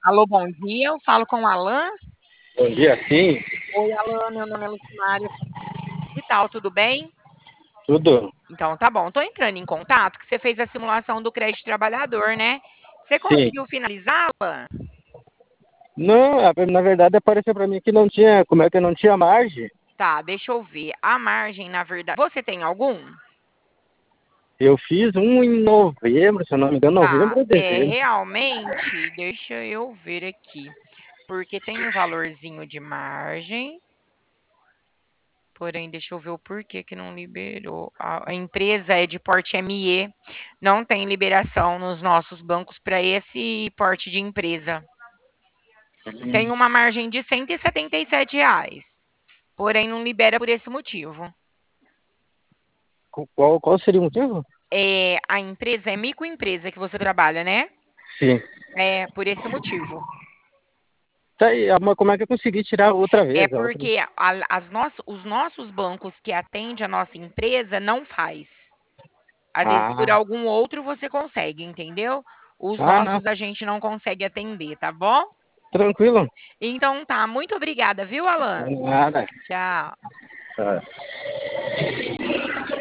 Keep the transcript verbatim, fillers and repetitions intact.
Alô, bom dia. Eu falo com o Alan. Bom dia, sim. Oi, Alan. Meu nome é Lucimária. Que tal? Tudo bem? Tudo? Então, tá bom. Tô entrando em contato que você fez a simulação do crédito trabalhador, né? Você Sim. conseguiu finalizá-la? Não, a- na verdade apareceu para mim que não tinha, como é que não tinha margem? Tá, deixa eu ver. A margem, na verdade. Você tem algum? Eu fiz um em novembro, se eu não me engano, Tá. novembro ou É, dezembro. realmente, deixa eu ver aqui. Porque tem um valorzinho de margem. Porém, deixa eu ver o porquê que não liberou. A, a empresa é de porte M E, não tem liberação nos nossos bancos para esse porte de empresa. Tem uma margem de cento e setenta e sete reais, porém não libera por esse motivo. Qu- Qual, qual seria o motivo? É, a empresa é microempresa que você trabalha, né? Sim. É por esse motivo. Tá aí, ah, mas como é que eu consegui tirar outra É vez? A outra... porque a- as nosso- os nossos bancos que atendem a nossa empresa não faz. Às vezes por Ah, algum outro você consegue, entendeu? Os ah, não. nossos a gente não consegue atender, tá bom? Tranquilo. Então tá, muito obrigada, viu, Alan? Nada. Tchau. Ah.